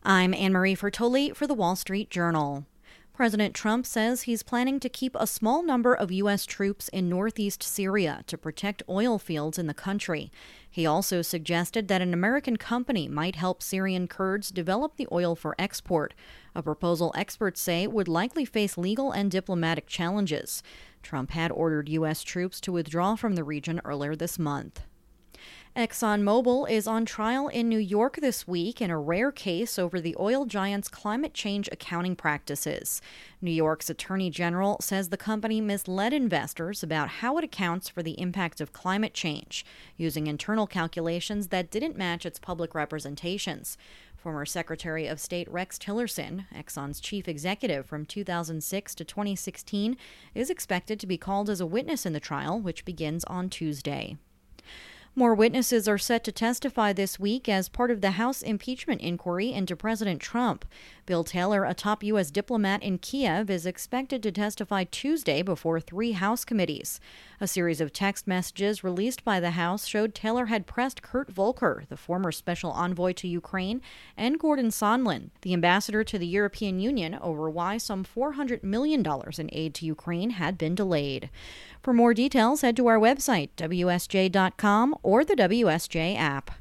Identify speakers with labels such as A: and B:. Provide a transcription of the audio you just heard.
A: I'm Anne-Marie Fertoli for The Wall Street Journal. President Trump says he's planning to keep a small number of U.S. troops in northeast Syria to protect oil fields in the country. He also suggested that an American company might help Syrian Kurds develop the oil for export, a proposal experts say would likely face legal and diplomatic challenges. Trump had ordered U.S. troops to withdraw from the region earlier this month. ExxonMobil is on trial in New York this week in a rare case over the oil giant's climate change accounting practices. New York's Attorney General says the company misled investors about how it accounts for the impact of climate change, using internal calculations that didn't match its public representations. Former Secretary of State Rex Tillerson, Exxon's chief executive from 2006 to 2016, is expected to be called as a witness in the trial, which begins on Tuesday. More witnesses are set to testify this week as part of the House impeachment inquiry into President Trump. Bill Taylor, a top U.S. diplomat in Kiev, is expected to testify Tuesday before 3 House committees. A series of text messages released by the House showed Taylor had pressed Kurt Volker, the former special envoy to Ukraine, and Gordon Sondland, the ambassador to the European Union, over why some $400 million in aid to Ukraine had been delayed. For more details, head to our website, WSJ.com, or the WSJ app.